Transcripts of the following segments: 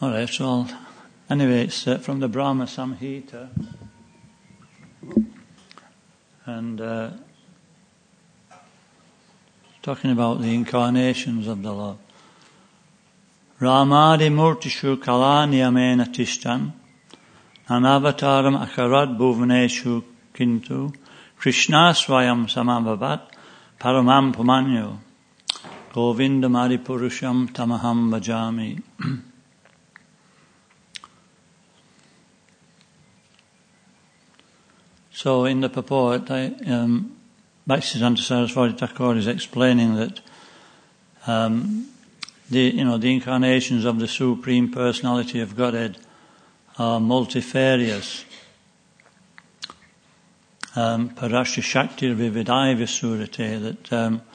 All right, well, anyway, it's from the Brahma Samhita. And talking about the incarnations of the Lord. Ramadi Murtishu Kalani Amena Tishtan Nanavataram Akarad Bhuvaneshu Kintu Krishna Swayam Samabhavat Paramam Pumanyo Govinda Maripurusham Tamaham Bhajami. So in the purport, Bhaktisiddhanta Saraswati Thakur is explaining that the incarnations of the Supreme Personality of Godhead are multifarious. Parashya Shakti Vividaiva Surate, that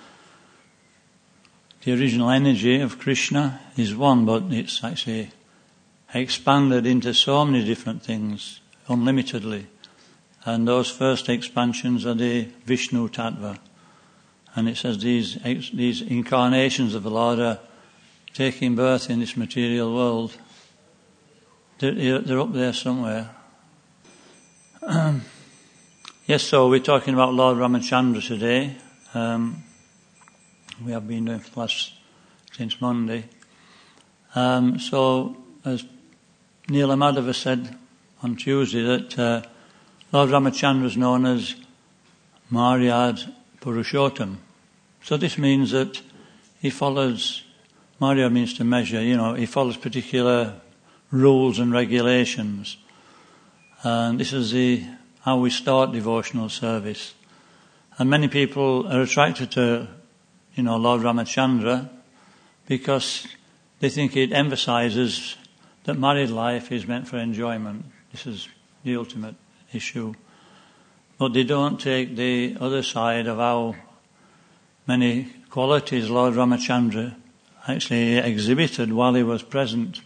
the original energy of Krishna is one, but it's actually expanded into so many different things, unlimitedly. And those first expansions are the Vishnu Tattva. And it says these incarnations of the Lord are taking birth in this material world. They're up there somewhere. Yes, so we're talking about Lord Ramachandra today. We have been doing for since Monday. So, as Neela Madhava said on Tuesday, that Lord Ramachandra is known as Maryad Purushottam. So this means that he follows, Maryad means to measure, he follows particular rules and regulations. And this is how we start devotional service. And many people are attracted to, Lord Ramachandra because they think it emphasizes that married life is meant for enjoyment. This is the ultimate issue. But they don't take the other side of how many qualities Lord Ramachandra actually exhibited while he was present.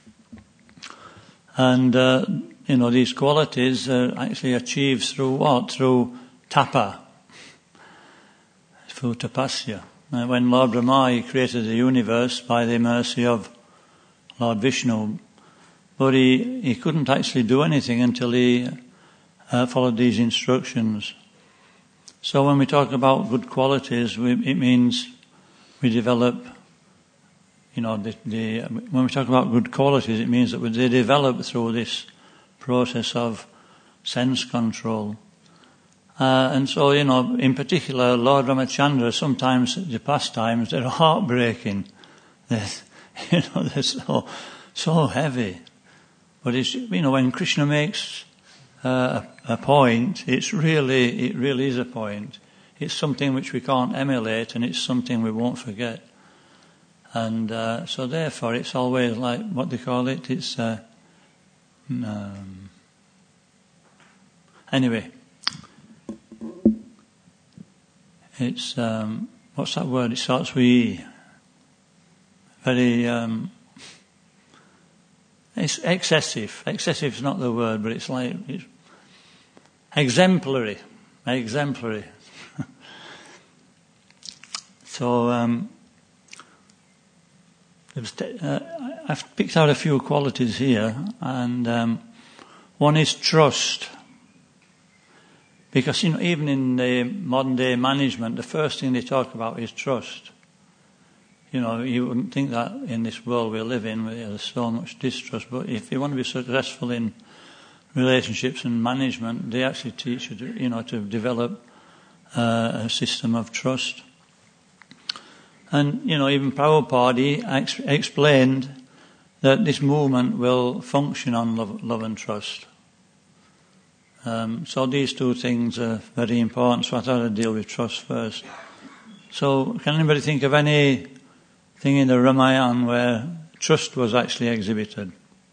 And, these qualities are actually achieved through what? Through tapa. Through tapasya. When Lord Brahma, he created the universe by the mercy of Lord Vishnu, but he couldn't actually do anything until he followed these instructions. So when we talk about good qualities, it means we develop, when we talk about good qualities, it means that they develop through this process of sense control. And so, in particular, Lord Ramachandra, sometimes the pastimes, they're heartbreaking. They're so heavy. But it's, when Krishna makes a point, it really is a point. It's something which we can't emulate, and it's something we won't forget. And so therefore it's always like, what they call it, it's anyway, it's what's that word? It starts with E. Very it's excessive. Excessive is not the word, but it's like it's exemplary. So I've picked out a few qualities here, and one is trust. Because even in the modern day management, the first thing they talk about is trust. You wouldn't think that in this world we live in, where there's so much distrust. But if you want to be successful in relationships and management, they actually teach you to develop a system of trust. And even Prabhupada explained that this movement will function on love and trust. So these two things are very important. So I thought I'd deal with trust first. So can anybody think of anything in the Ramayana where trust was actually exhibited?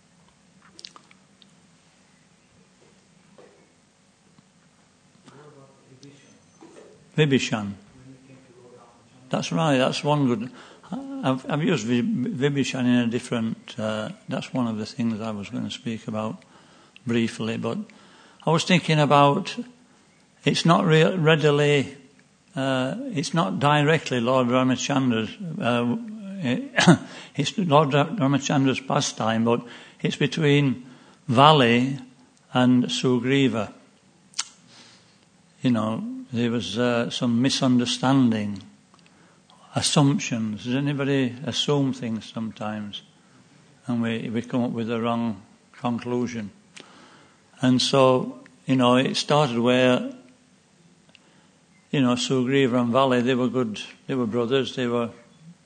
Vibhishan. That's right, that's one good. I've used Vibhishan in a different, that's one of the things I was going to speak about briefly, but I was thinking about, it's not readily, it's not directly Lord Ramachandra's, it's Lord Ramachandra's pastime, but it's between Vali and Sugriva. There was some misunderstanding, assumptions. Does anybody assume things sometimes? And we come up with the wrong conclusion. And so, it started where, Sugriva and Vali, they were good, they were brothers, they were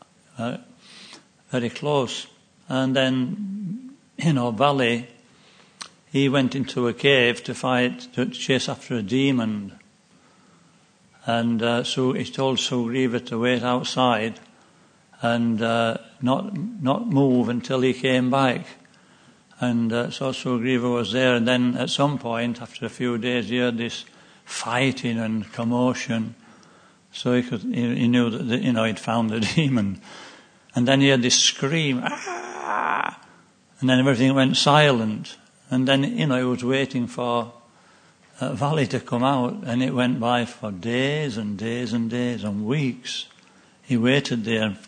very close. And then, Vali, he went into a cave to chase after a demon. And so he told Sugriva to wait outside and not move until he came back. And so Sugriva was there, and then at some point, after a few days, he heard this fighting and commotion. So he knew that he'd found the demon. And then he heard this scream, ah! And then everything went silent. And then he was waiting for Vali to come out, and it went by for days and days and days and weeks. He waited there,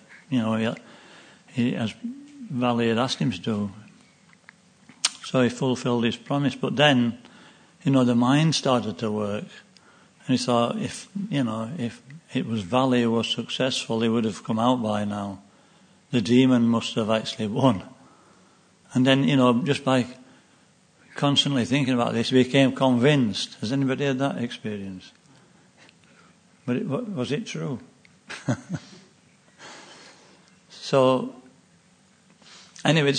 as Vali had asked him to do. So he fulfilled his promise. But then, the mind started to work. And he thought, if it was Vali who was successful, he would have come out by now. The demon must have actually won. And then, just by constantly thinking about this, he became convinced. Has anybody had that experience? But was it true? So, anyway,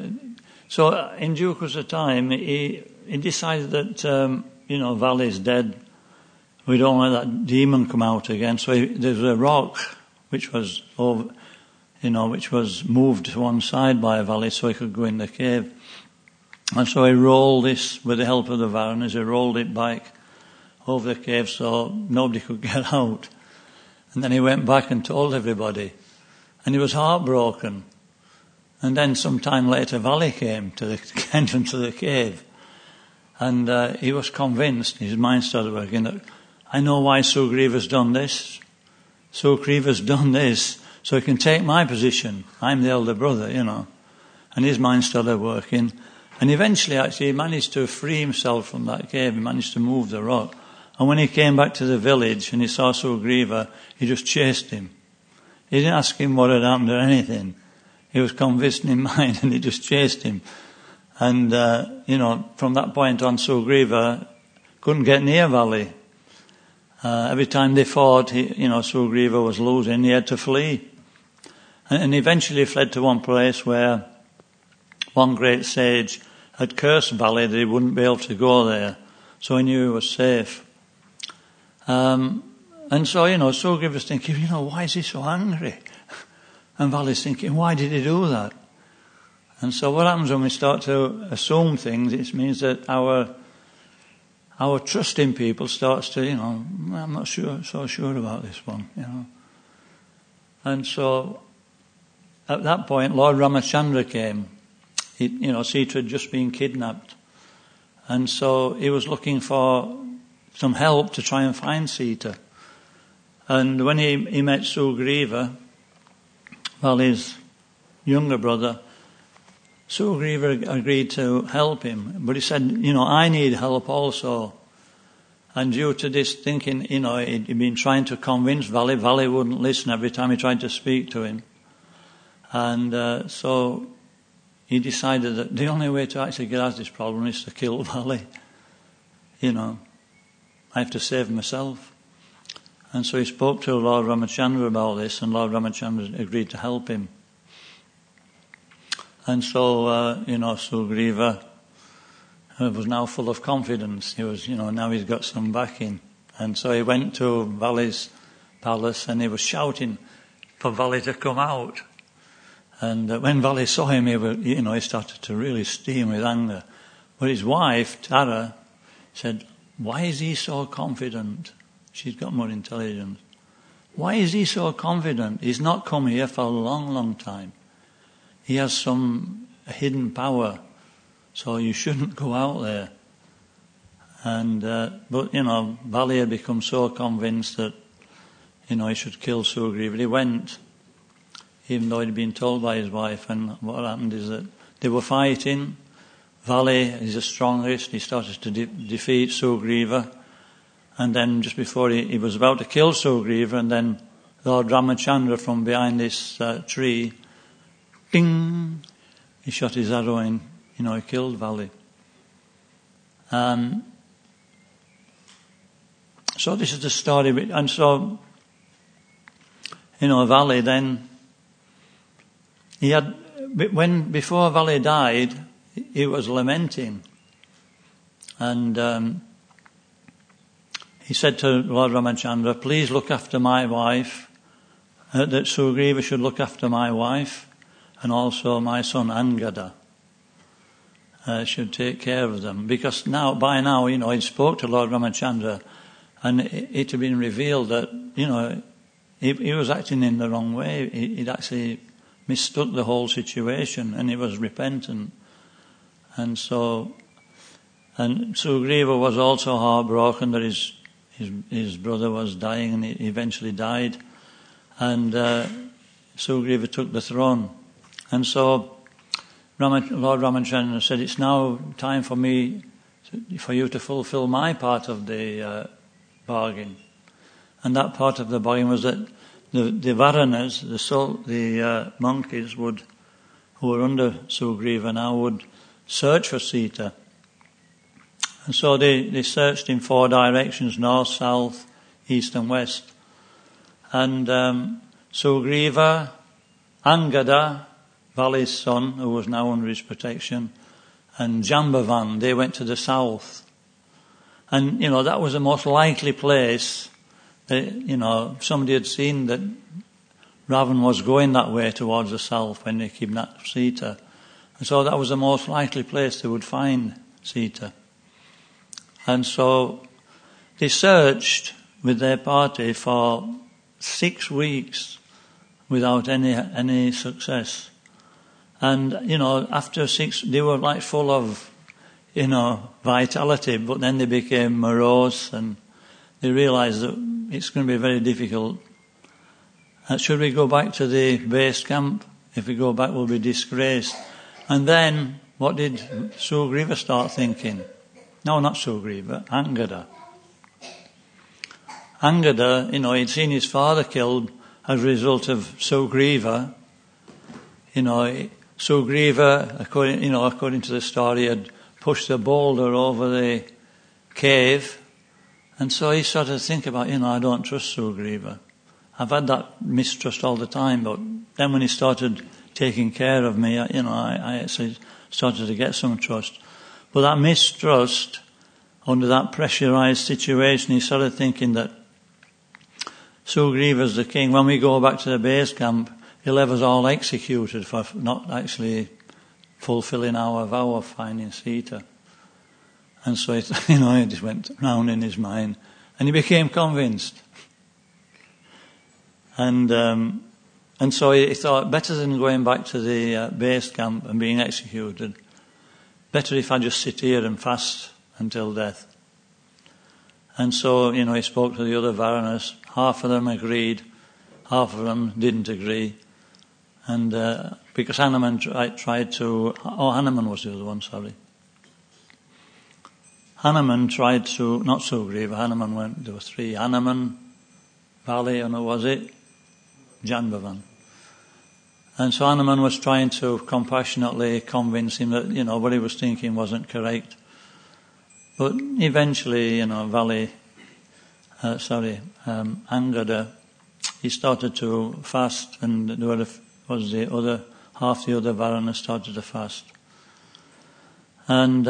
so in due course of time, he decided that, Vali's dead. We don't let that demon come out again. So there's a rock which was which was moved to one side by Vali so he could go in the cave. And so he rolled this, with the help of the Varanas, he rolled it back over the cave so nobody could get out. And then he went back and told everybody. And he was heartbroken. And then some time later, Vali came to the entrance of the cave. And he was convinced, his mind started working, that I know why Sugriva's done this. Sugriva's done this so he can take my position. I'm the elder brother, And his mind started working. And eventually, actually, he managed to free himself from that cave. He managed to move the rock. And when he came back to the village and he saw Sugriva, he just chased him. He didn't ask him what had happened or anything. He was convinced in mind and he just chased him. And, from that point on, Sugriva couldn't get near Vali. Every time they fought, Sugriva was losing. He had to flee. And eventually fled to one place where one great sage had cursed Vali that he wouldn't be able to go there. So he knew he was safe. And so, Sugriva was thinking, why is he so angry? And Vali's thinking, why did he do that? And so what happens when we start to assume things, it means that our trust in people starts to, I'm not so sure about this one, And so at that point, Lord Ramachandra came. Sita had just been kidnapped. And so he was looking for some help to try and find Sita. And when he met Sugriva, Vali's younger brother, Sugriva agreed to help him. But he said, I need help also. And due to this thinking, he'd been trying to convince Vali. Vali wouldn't listen every time he tried to speak to him. And so he decided that the only way to actually get out of this problem is to kill Vali. I have to save myself. And so he spoke to Lord Ramachandra about this, and Lord Ramachandra agreed to help him. And so, Sugriva was now full of confidence. He was, now he's got some backing. And so he went to Vali's palace and he was shouting for Vali to come out. And when Vali saw him, he started to really steam with anger. But his wife, Tara, said, why is he so confident? She's got more intelligence. Why is he so confident? He's not come here for a long, long time. He has some hidden power, so you shouldn't go out there. And but Vali had become so convinced that he should kill Sugriva. He went. even though he'd been told by his wife. And what happened is that they were fighting. Vali is the strongest. He started to defeat Sugriva. And then just before he was about to kill Sugriva, and then Lord Ramachandra from behind this tree, ding, he shot his arrow in, he killed Vali. So this is the story. And so, Vali then, before Vali died, he was lamenting. And he said to Lord Ramachandra, please look after my wife, that Sugriva should look after my wife, and also my son Angada should take care of them. Because by now, he spoke to Lord Ramachandra, and it had been revealed that, he was acting in the wrong way. He'd actually mistook the whole situation, and he was repentant. And Sugriva was also heartbroken that his brother was dying, and he eventually died. And Sugriva took the throne. And so Lord Ramachandra said, it's now time for you to fulfill my part of the bargain. And that part of the bargain was that the Varanas, the monkeys who were under Sugriva now, would search for Sita. And so they searched in 4 directions, north, south, east and west. And Sugriva, Angada, Vali's son, who was now under his protection, and Jambavan, they went to the south. And, that was the most likely place that, somebody had seen that Ravan was going that way towards the south when they kidnapped Sita. And so that was the most likely place they would find Sita. And so they searched with their party for 6 weeks without any success. And, after 6, they were like full of, vitality, but then they became morose, and they realized that it's going to be very difficult. Should we go back to the base camp? If we go back, we'll be disgraced. And then, what did Sugriva start thinking? No, not Sugriva, Angada. Angada, he'd seen his father killed as a result of Sugriva. Sugriva, according to the story, had pushed a boulder over the cave. And so he started to think about, I don't trust Sugriva. I've had that mistrust all the time, but then when he started taking care of me, I actually started to get some trust. But that mistrust, under that pressurized situation, he started thinking that Sugriva's the king. When we go back to the base camp, he'll have us all executed for not actually fulfilling our vow of finding Sita. And so, it just went round in his mind. And he became convinced. And so he thought, better than going back to the base camp and being executed, better if I just sit here and fast until death. And so, he spoke to the other Varanas. Half of them agreed, half of them didn't agree. And because Hanuman Hanuman was the other one, sorry. Hanuman tried to, not Sugriva, Hanuman went, there were 3, Hanuman, Vali, and who was it? Jambavan. And so Hanuman was trying to compassionately convince him that, what he was thinking wasn't correct. But eventually, Angada, he started to fast, and half the other Varanas started to fast. And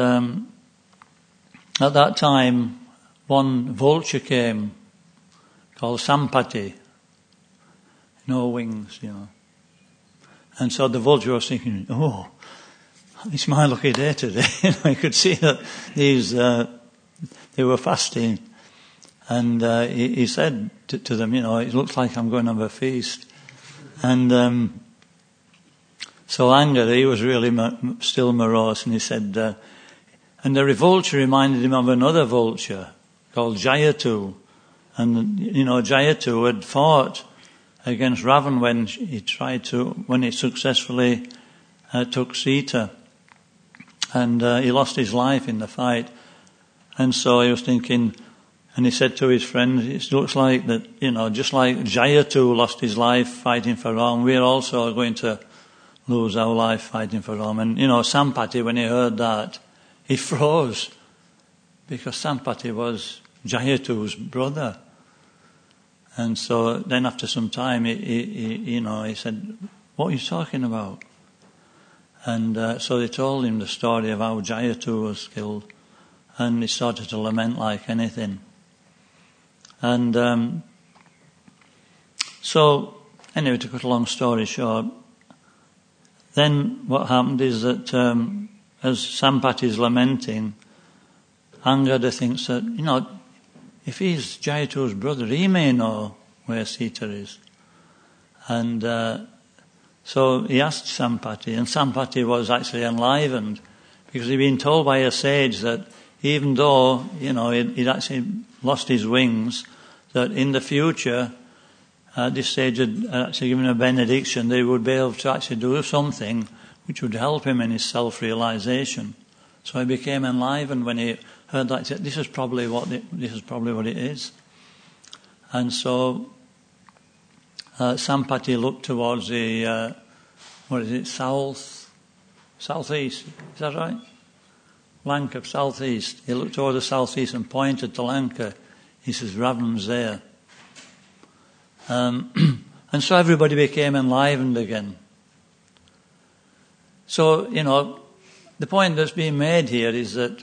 at that time, one vulture came called Sampati, no wings, And so the vulture was thinking, oh, it's my lucky day today. I could see that they were fasting. And he said to them, it looks like I'm going to have a feast. And so Angada, he was really still morose, and he said, and the vulture reminded him of another vulture called Jayatu. And, Jayatu had fought against Ravan when he successfully took Sita. And he lost his life in the fight. And so he was thinking, and he said to his friend, it looks like that, just like Jayatu lost his life fighting for Ram, we're also going to lose our life fighting for Ram. And, Sampati, when he heard that, he froze, because Sampati was Jayatu's brother. And so then after some time, he said, what are you talking about? And so they told him the story of how Jayatu was killed. And he started to lament like anything. And so, anyway, to cut a long story short, then what happened is that as Sampati is lamenting, Angada thinks that, if he's Jayatu's brother, he may know where Sita is. And so he asked Sampati, and Sampati was actually enlivened, because he'd been told by a sage that even though, he'd actually lost his wings, that in the future, this sage had actually given a benediction, they would be able to actually do something which would help him in his self-realization. So he became enlivened when he heard that. He said, this is probably what it is. And so Sampati looked towards the southeast. Is that right? Lanka, southeast. He looked toward the southeast and pointed to Lanka. He says, Ravan's there. And so everybody became enlivened again. So, the point that's being made here is that,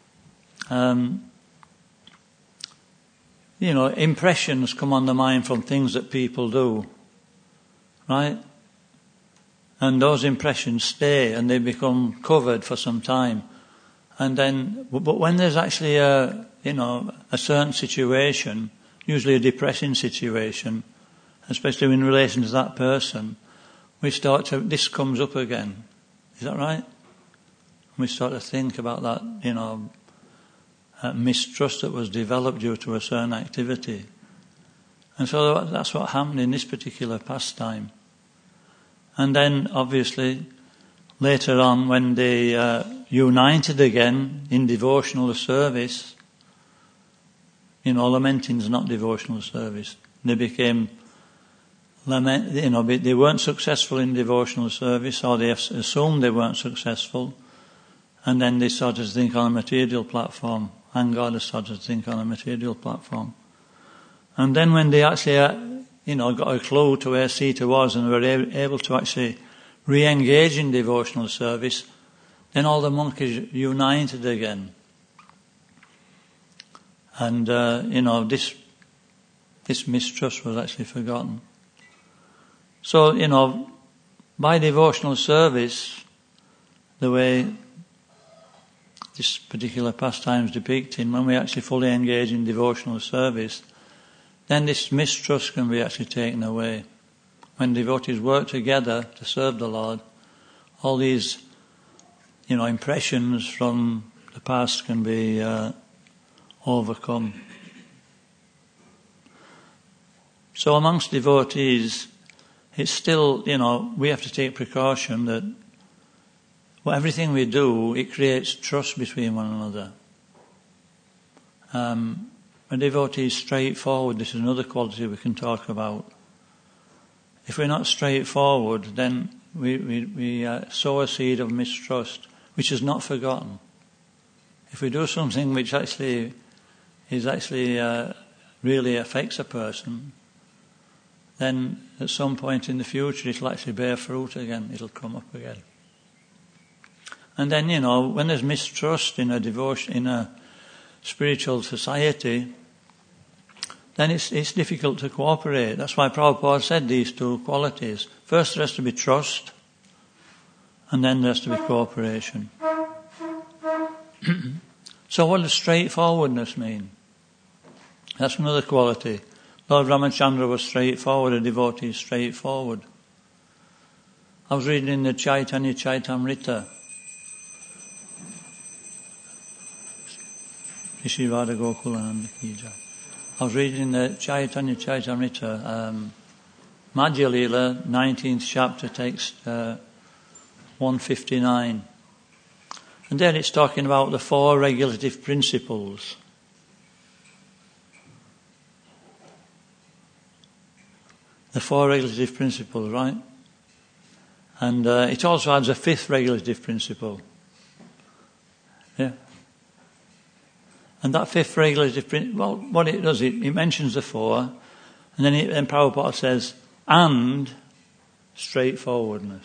impressions come on the mind from things that people do, right? And those impressions stay and they become covered for some time. And then, but when there's actually a certain situation, usually a depressing situation, especially in relation to that person, this comes up again. Is that right? We start to think about that, mistrust that was developed due to a certain activity. And so that's what happened in this particular pastime. And then, obviously, later on, when they united again in devotional service, lamenting is not devotional service. They became they weren't successful in devotional service, or they assumed they weren't successful, and then they started to think on a material platform, and God started to think on a material platform. And then when they actually, got a clue to where Sita was and were able to actually re-engage in devotional service, then all the monkeys united again. And, this mistrust was actually forgotten. So, by devotional service, the way this particular pastime is depicted, when we actually fully engage in devotional service, then this mistrust can be actually taken away. When devotees work together to serve the Lord, all these, impressions from the past can be overcome. So amongst devotees, it's still, we have to take precaution that everything we do, it creates trust between one another. A devotee is straightforward. This is another quality we can talk about. If we're not straightforward, then we sow a seed of mistrust, which is not forgotten. If we do something which actually really affects a person, then at some point in the future it'll actually bear fruit again. It'll come up again. And then, when there's mistrust in a spiritual society, then it's difficult to cooperate. That's why Prabhupada said these two qualities. First there has to be trust, and then there has to be cooperation. So what does straightforwardness mean? That's another quality. Lord Ramachandra was straightforward, a devotee is straightforward. I was reading in the Chaitanya Chaitamrita. Shri Radha Gokulananda Ki Jai. I was reading in the Chaitanya Chaitamrita Madhya Lila, 19th chapter, text 159. And then it's talking about the 4 regulative principles. The 4 regulative principles, right? And it also adds a 5th regulative principle. Yeah. And that 5th regulative principle, well, what it does, it mentions the 4, and then Prabhupada says, and straightforwardness.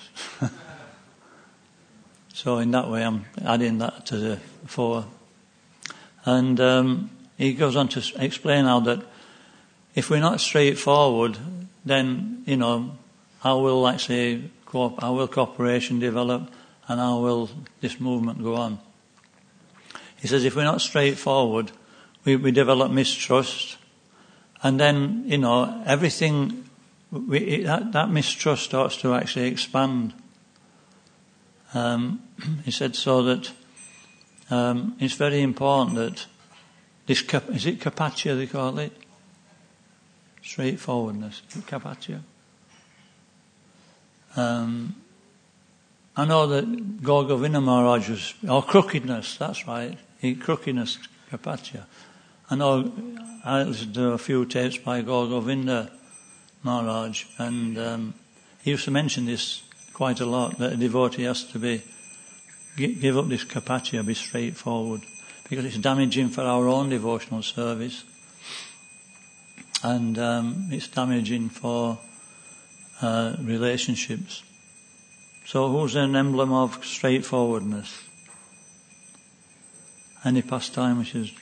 So in that way, I'm adding that to the 4. And he goes on to explain how that if we're not straightforward, then, how will, how will cooperation develop, and how will this movement go on? He says if we're not straightforward, we develop mistrust, and then, everything, that mistrust starts to actually expand. He said so that it's very important that this, is it kapatya they call it? Straightforwardness. Kapatya. I know that Gaur Govinda Maharaj was, crookedness, that's right. Crookedness, kapatya. I know I listened to a few tapes by Gaur Govinda Maharaj, and he used to mention this quite a lot, that a devotee has to give up this kapatya, be straightforward, because it's damaging for our own devotional service, and it's damaging for relationships. So who's an emblem of straightforwardness? Any pastime which is...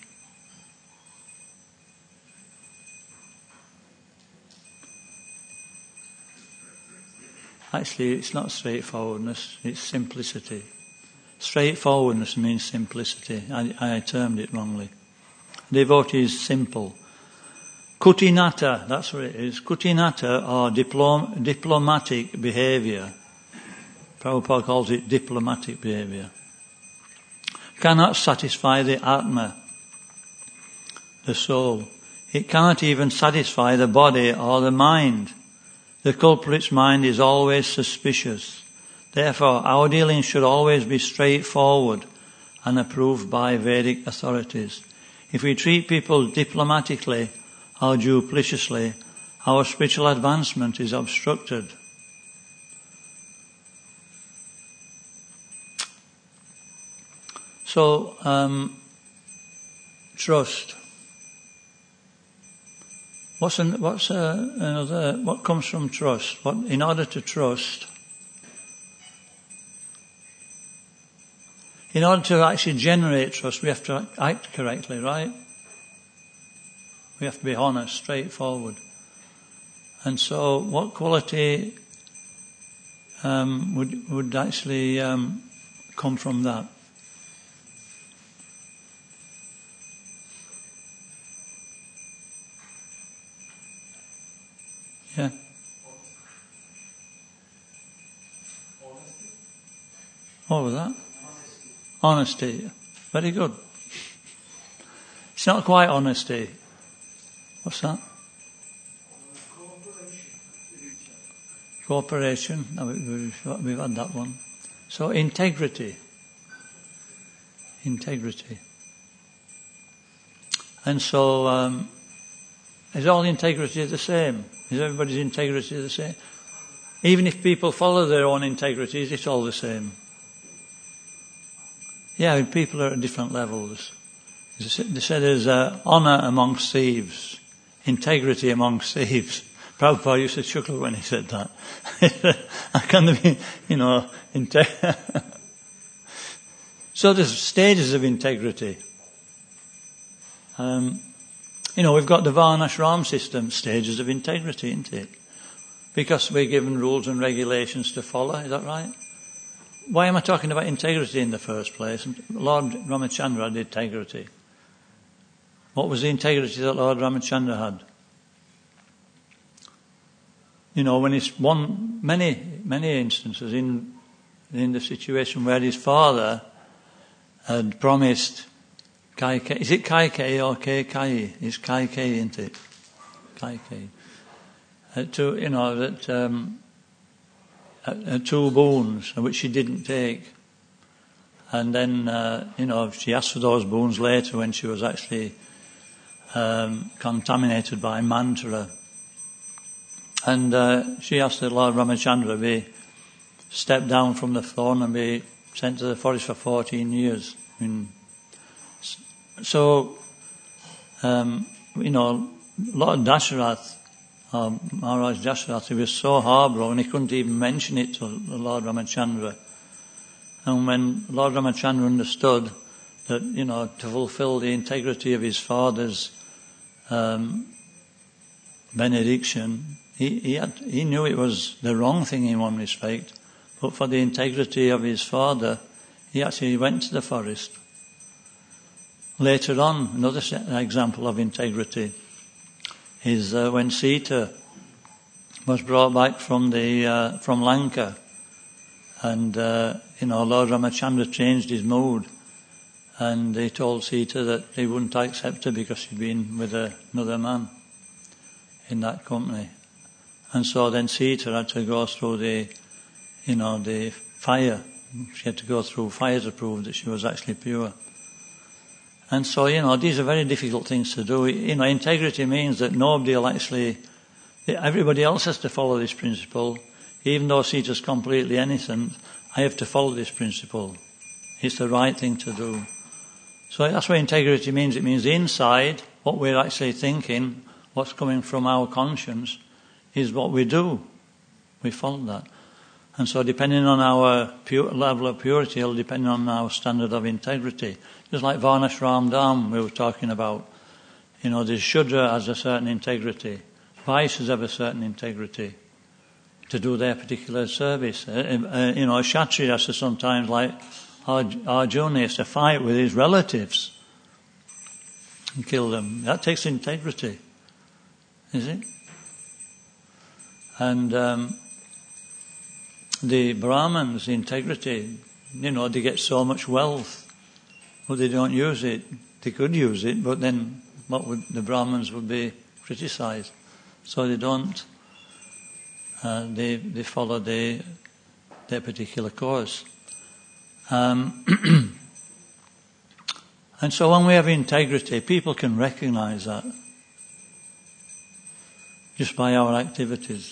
Actually, it's not straightforwardness, it's simplicity. Straightforwardness means simplicity. I termed it wrongly. Devotee is simple. Kutinata, that's what it is. Kutinata, or diplomatic behaviour. Prabhupada calls it diplomatic behaviour. Cannot satisfy the Atma, the soul. It cannot even satisfy the body or the mind. The culprit's mind is always suspicious. Therefore, our dealings should always be straightforward and approved by Vedic authorities. If we treat people diplomatically or dupliciously, our spiritual advancement is obstructed. So, trust. What comes from trust? In order to trust, in order to actually generate trust, we have to act correctly, right? We have to be honest, straightforward. And so, what quality would actually come from that? Yeah. What was that? Honesty. Very good. It's not quite honesty. What's that? Cooperation. No, we've had that one. So integrity. And so, is all integrity the same? Is everybody's integrity the same? Even if people follow their own integrities, it's all the same. Yeah, people are at different levels. They say there's honour amongst thieves, integrity amongst thieves. Prabhupada used to chuckle when he said that. I can't be, So there's stages of integrity. We've got the Varnashram system, stages of integrity, isn't it? Because we're given rules and regulations to follow, is that right? Why am I talking about integrity in the first place? Lord Ramachandra had integrity. What was the integrity that Lord Ramachandra had? When it's many instances in the situation where his father had promised Kaikeyi. Is it Kaikeyi or Keikayi? It's Kaikeyi, isn't it? Kaikeyi. 2 boons, which she didn't take. And then, she asked for those boons later when she was actually contaminated by mantra. And she asked that Lord Ramachandra be stepped down from the throne and be sent to the forest for 14 years. Lord Dasharath, Maharaj Dasharath, he was so heartbroken he couldn't even mention it to Lord Ramachandra. And when Lord Ramachandra understood that, to fulfill the integrity of his father's benediction, he knew it was the wrong thing in one respect, but for the integrity of his father, he actually went to the forest. Later on, another example of integrity is when Sita was brought back from Lanka, and Lord Ramachandra changed his mood, and he told Sita that he wouldn't accept her because she'd been with another man in that company. And so then Sita had to go through the fire. She had to go through fire to prove that she was actually pure. And so, these are very difficult things to do. Integrity means that nobody will everybody else has to follow this principle. Even though Sita's completely innocent, I have to follow this principle. It's the right thing to do. So that's what integrity means. It means inside, what we're actually thinking, what's coming from our conscience, is what we do. We follow that. And so depending on our level of purity, it'll depend on our standard of integrity. Just like Varnashram Dham we were talking about. The Shudra has a certain integrity. Vaishyas have a certain integrity to do their particular service. A Kshatriya has to sometimes, like Arjuna, has to fight with his relatives and kill them. That takes integrity, is it? And the Brahmins, integrity, they get so much wealth, but they don't use it. They could use it, but then the Brahmins would be criticized. So they don't. They follow their particular course. And so when we have integrity, people can recognize that just by our activities.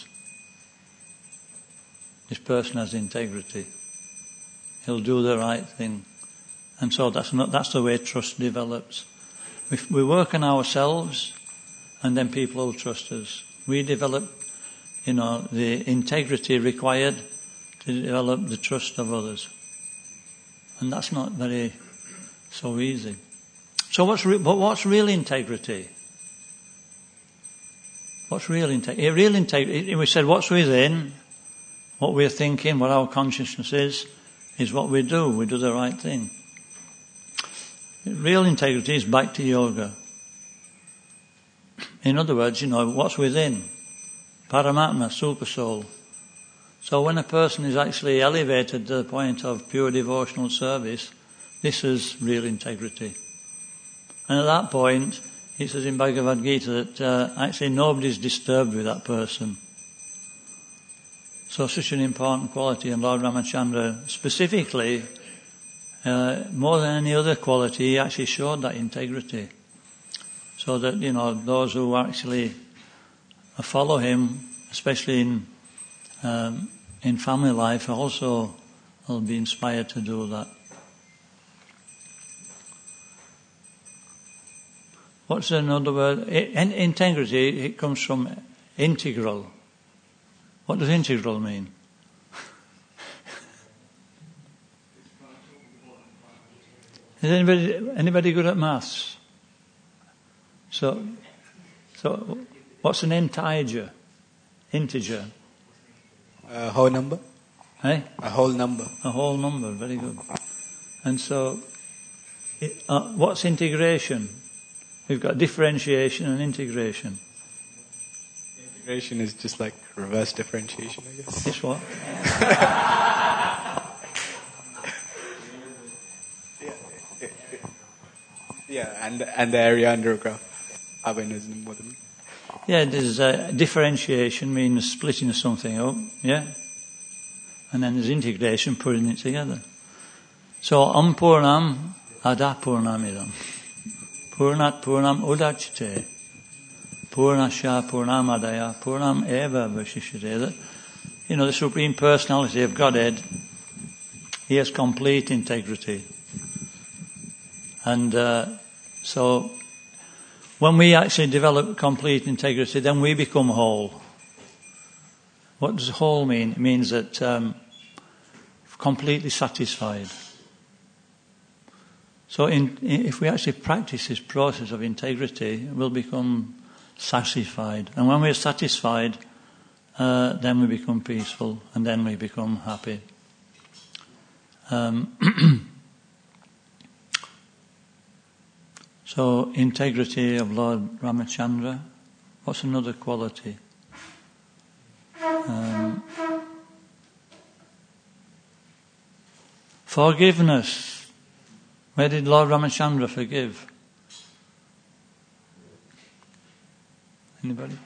This person has integrity. He'll do the right thing. And so that's the way trust develops. We work on ourselves, and then people will trust us. We develop, the integrity required to develop the trust of others. And that's not very so easy. So what's real integrity? What's real integrity? Real integrity, we said what's within, what we're thinking, what our consciousness is what we do. We do the right thing. Real integrity is Bhakti Yoga. In other words, what's within. Paramatma, Super Soul. So when a person is actually elevated to the point of pure devotional service, this is real integrity. And at that point, it says in Bhagavad Gita that actually nobody's disturbed with that person. So such an important quality, and Lord Ramachandra specifically, more than any other quality, he actually showed that integrity. So that, those who actually follow him, especially in family life, also will be inspired to do that. What's another word? Integrity, it comes from integral. What does integral mean? Is anybody good at maths? So what's an integer? Integer. A whole number. Eh? A whole number. A whole number, very good. And so, what's integration? We've got differentiation and integration. Integration is just like reverse differentiation, I guess. It's what? Yeah, and the area under a graph. Abhay knows more than me. Yeah, there's differentiation means splitting something up, yeah? And then there's integration, putting it together. So, Purnam Adapurnamidam. Purnat Purnam Udachite. Purnasya Purnamadaya Purnam Eva Vashishyate. The Supreme Personality of Godhead, He has complete integrity. And so, when we actually develop complete integrity, then we become whole. What does whole mean? It means that completely satisfied. So if we actually practice this process of integrity, we'll become satisfied. And when we're satisfied, then we become peaceful, and then we become happy. So, integrity of Lord Ramachandra. What's another quality? Forgiveness. Where did Lord Ramachandra forgive? Anybody?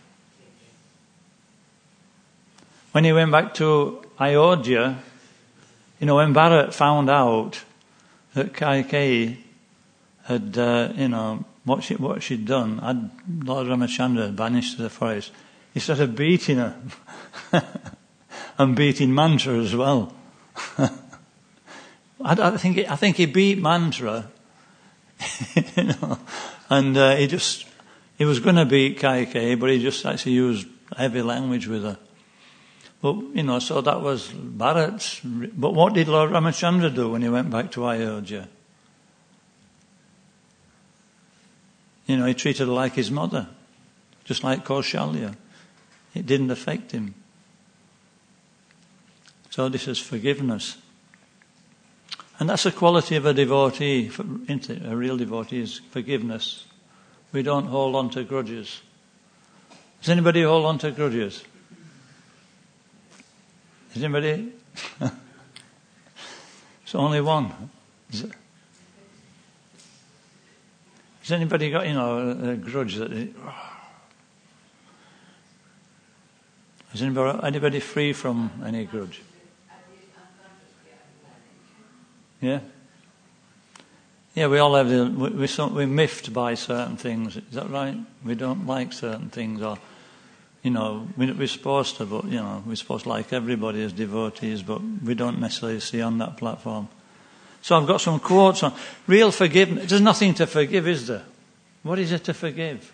When he went back to Ayodhya, when Bharat found out that Kaikeyi had, what she'd done, Lord Ramachandra banished to the forest, he started beating her. And beating Mantra as well. I think he beat Mantra, and he was going to beat Kaikeyi, but he just actually used heavy language with her. But, so that was Bharat's. But what did Lord Ramachandra do when he went back to Ayodhya? He treated her like his mother, just like Kaushalya. It didn't affect him. So this is forgiveness. And that's a quality of a devotee, a real devotee, is forgiveness. We don't hold on to grudges. Does anybody hold on to grudges? Is anybody? It's only one. Has anybody got, a grudge that... Is anybody free from any grudge? Yeah? Yeah, we all have we're miffed by certain things. Is that right? We don't like certain things, or, we're supposed to, but, we're supposed to like everybody as devotees, but we don't necessarily see on that platform. So I've got some quotes on real forgiveness. There's nothing to forgive, is there? What is it to forgive?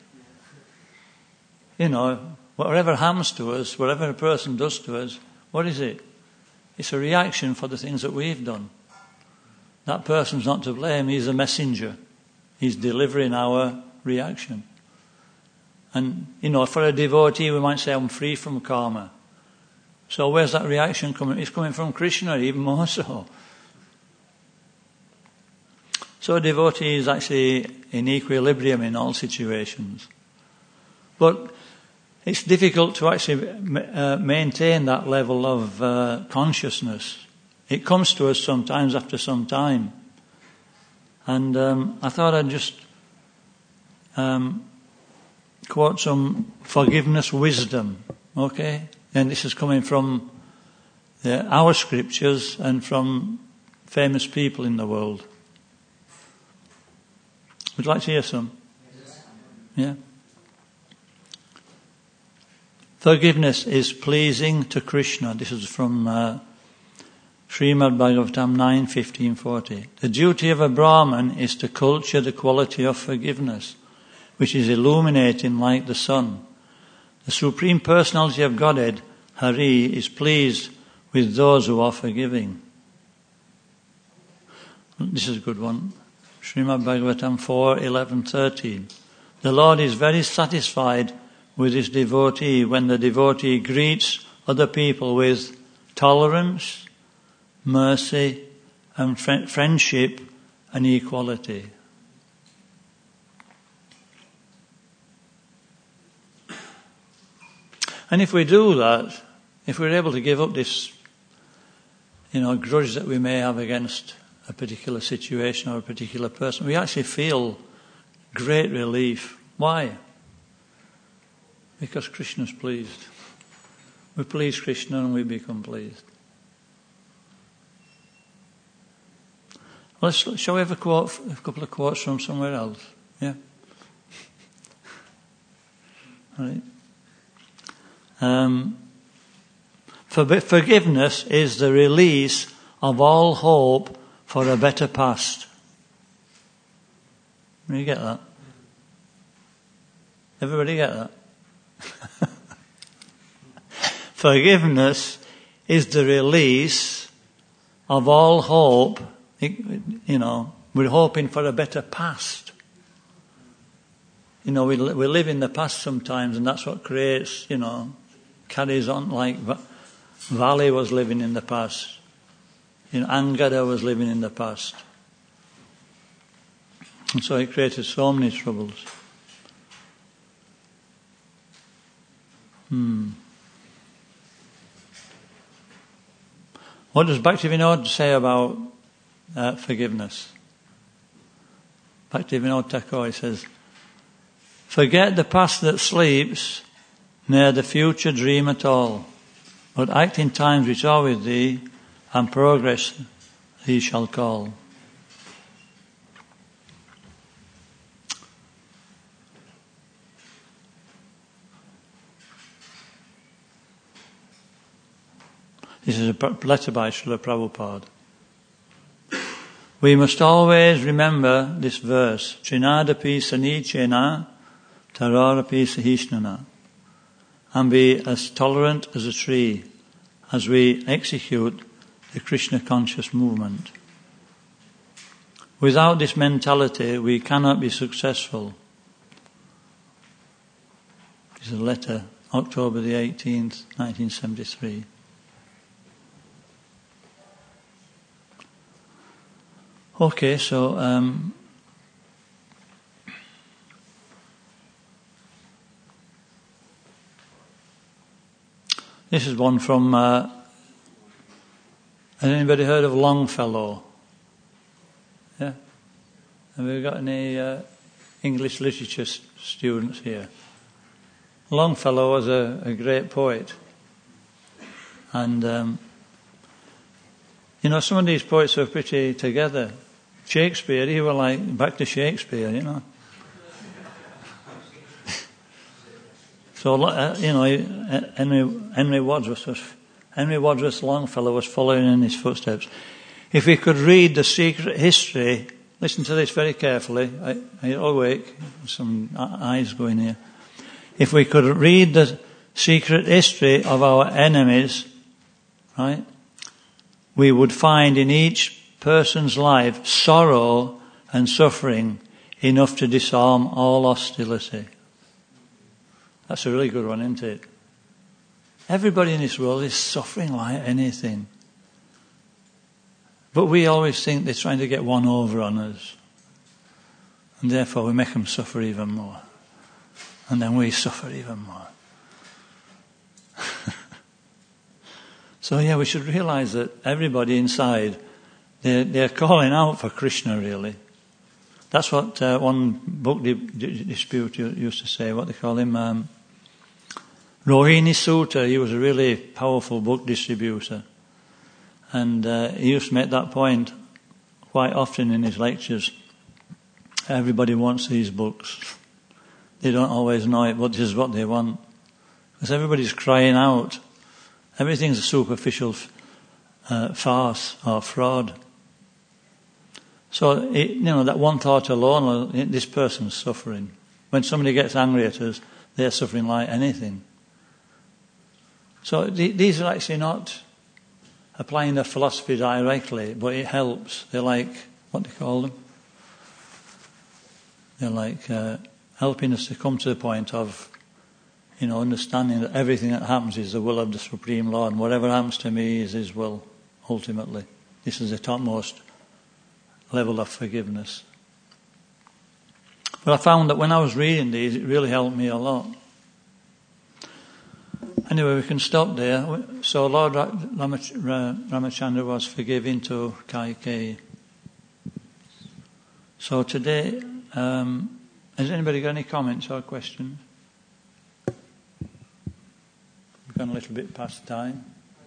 Whatever happens to us, whatever a person does to us, what is it? It's a reaction for the things that we've done. That person's not to blame, he's a messenger. He's delivering our reaction. And, for a devotee, we might say, I'm free from karma. So where's that reaction coming? It's coming from Krishna, even more so. So a devotee is actually in equilibrium in all situations. But it's difficult to actually maintain that level of consciousness. It comes to us sometimes after some time. And I thought I'd just quote some forgiveness wisdom, okay? And this is coming from our scriptures and from famous people in the world. Would you like to hear some? Yeah. Forgiveness is pleasing to Krishna. This is from Srimad Bhagavatam 9:15-40. The duty of a Brahman is to culture the quality of forgiveness, which is illuminating like the sun. The Supreme Personality of Godhead, Hari, is pleased with those who are forgiving. This is a good one. Srimad Bhagavatam 4:11-13. The Lord is very satisfied with his devotee when the devotee greets other people with tolerance, mercy, and friendship and equality. And if we do that, if we're able to give up this, grudge that we may have against a particular situation or a particular person, we actually feel great relief. Why? Because Krishna's pleased. We please Krishna and we become pleased. Shall we have a couple of quotes from somewhere else? Yeah? All right. Forgiveness is the release of all hope for a better past. You get that? Everybody get that? Forgiveness is the release of all hope. You know, we're hoping for a better past. You know, we live in the past sometimes, and that's what creates, you know, carries on. Like Vali was living in the past. You know, Angada was living in the past. And so it created so many troubles. What does Bhaktivinoda say about forgiveness? Bhaktivinoda Thakur says, "Forget the past that sleeps, ne'er the future dream at all, but act in times which are with thee, and progress thee shall call." This is a letter by Srila Prabhupada. We must always remember this verse, Trinadapi Sanichena Tararapi Sahishnana, and be as tolerant as a tree as we execute the Krishna conscious movement. Without this mentality, we cannot be successful. This is a letter, October the 18th, 1973. Okay, so this is one from. Has anybody heard of Longfellow? Yeah. Have we got any English literature students here? Longfellow was a great poet, and you know, some of these poets were pretty together. Shakespeare, he was like back to Shakespeare, you know. So, you know, Henry Wadsworth Longfellow was following in his footsteps. If we could read the secret history, listen to this very carefully. Are you awake? Some eyes going here. If we could read the secret history of our enemies, right, we would find in each person's life sorrow and suffering enough to disarm all hostility. That's a really good one, isn't it? Everybody in this world is suffering like anything. But we always think they're trying to get one over on us. And therefore we make them suffer even more. And then we suffer even more. So yeah, we should realize that everybody inside, they're calling out for Krishna, really. That's what one book distributor used to say, what they call him, Rohini Sutta. He was a really powerful book distributor. And he used to make that point quite often in his lectures. Everybody wants these books. They don't always know it, but this is what they want. Because everybody's crying out. Everything's a superficial farce or fraud. So, you know, that one thought alone, this person's suffering. When somebody gets angry at us, they're suffering like anything. So these are actually not applying their philosophy directly, but it helps. They're like, what do you call them? They're like helping us to come to the point of, you know, understanding that everything that happens is the will of the Supreme Lord, and whatever happens to me is His will, ultimately. This is the topmost level of forgiveness. But I found that when I was reading these, it really helped me a lot. Anyway, we can stop there. So Lord Ramachandra was forgiving to Kaikeyi. So today, has anybody got any comments or questions? gone a little bit past time.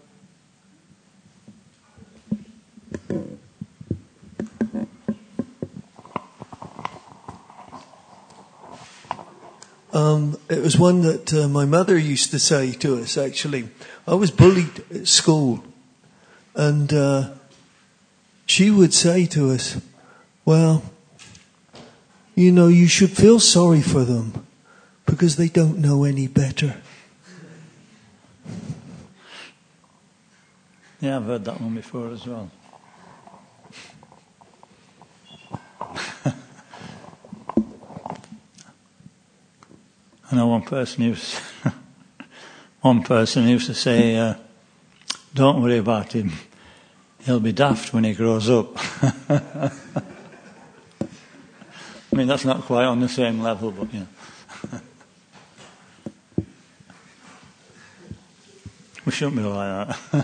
It was one that my mother used to say to us, actually. I was bullied at school, and she would say to us, well, you know, you should feel sorry for them because they don't know any better. Yeah, I've heard that one before as well. I know one person used to say, don't worry about him, he'll be daft when he grows up. I mean, that's not quite on the same level, but yeah. We shouldn't be like that.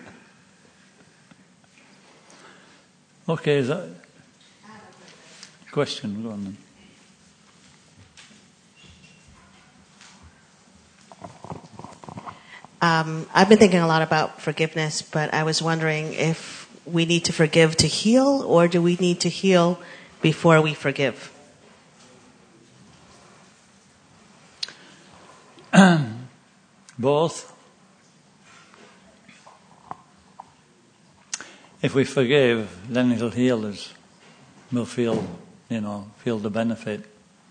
Okay, is that a question? Go on then. I've been thinking a lot about forgiveness, but I was wondering if we need to forgive to heal, or do we need to heal before we forgive? Both. If we forgive, then it'll heal us. We'll feel the benefit.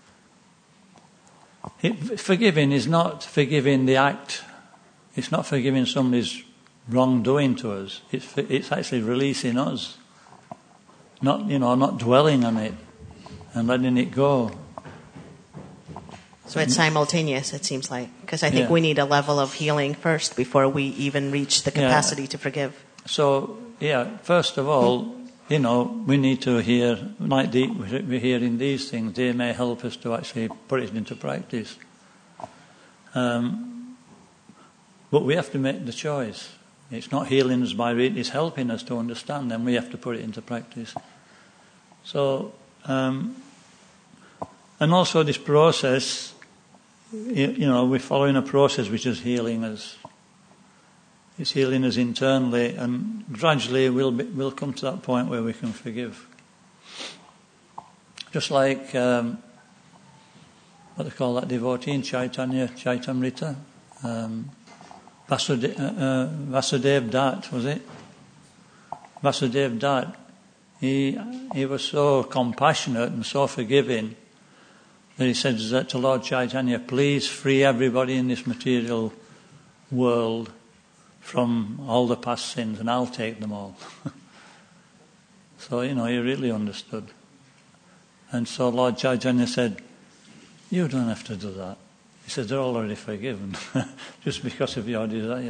Forgiving is not forgiving the act. It's not forgiving somebody's wrongdoing to us. It's actually releasing us. Not dwelling on it and letting it go. So it's simultaneous, it seems like, because I think we need a level of healing first before we even reach the capacity to forgive. So, first of all, we need to hear, like we're hearing these things, they may help us to actually put it into practice. But we have to make the choice. It's not healing us by reading, it's helping us to understand, then we have to put it into practice. So, and also this process, we're following a process which is healing us. It's healing us internally, and gradually we'll come to that point where we can forgive. Just like what they call that devotee in Chaitanya Chaitamrita, Vasudev Dutt, was it? Vasudev Dutt. He was so compassionate and so forgiving that he said to Lord Chaitanya, please free everybody in this material world from all the past sins, and I'll take them all. So, he really understood. And so Lord Chaitanya said, you don't have to do that. He said, they're already forgiven, just because of your desire.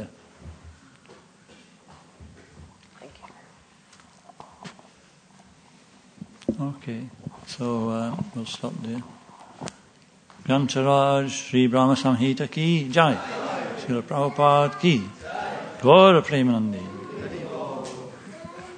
Thank you. Okay, so we'll stop there. Grantaraj Sri Brahma Samhita ki jai. Srila Prabhupada ki. Gaura Premanandi.